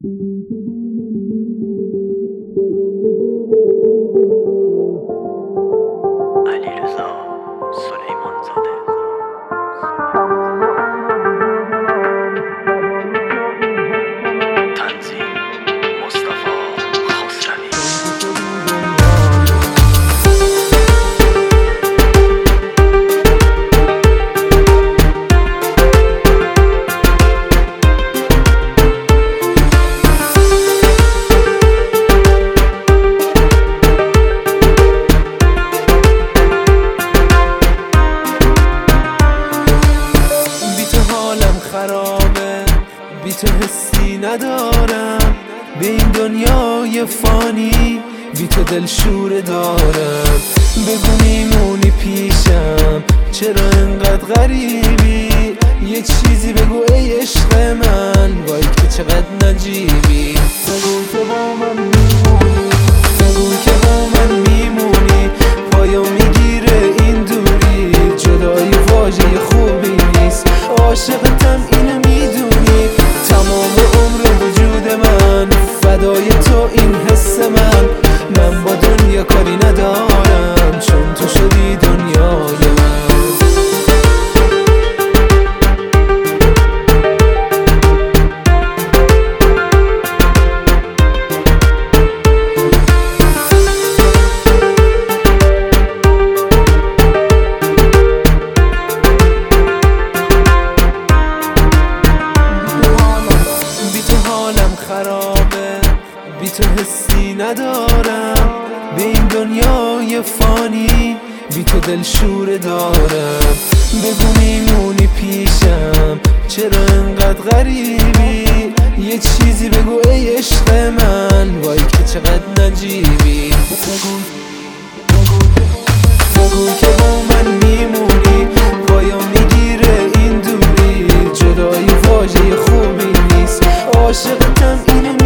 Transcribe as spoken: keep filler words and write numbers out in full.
علیرضا سلیمانزاده. تنظیم مصطفی خسروی. خرابه بی تو حسی ندارم، به این دنیای فانی بی تو دلشوره دارم. بگو میمونی پیشم چرا انقدر غریبی، یه چیزی بگو ای عشق من، وای که چقدر نجیبی. بگو که با من میمونی، بگو که با من میمونی، پایو میگیره این دوری، جدایی واژه خوبی نیست، عاشقتم اینو میدونی. تمام عمر وجود من فدای تو، این حس من، من با دنیا کاری ندارم چون تو شدی دنیای من. خرابه بی تو حسی ندارم، به این دنیای فانی بی تو دلشوره دارم. بگو میمونی پیشم چرا انقدر غریبی، یه چیزی بگو ای عشق من، وای که چقدر نجیبی. بگو بگو که با من میمونی، پایا میگیره این دوری، جدایی واژه خوبی نیست، عاشقتم اینو